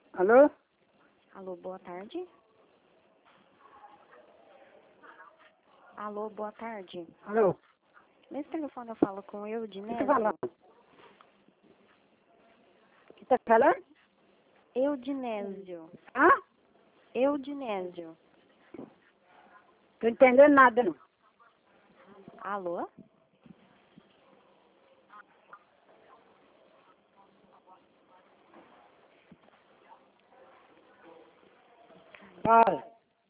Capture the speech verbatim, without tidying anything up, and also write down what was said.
Alô? Alô, boa tarde. Alô, boa tarde. Alô? Nesse telefone eu falo com eu, Quem tá Dinésio. falando? Quem tá falando? Eudinésio. Hã? Eudinésio. Tô entendendo nada, não. Alô? Fala.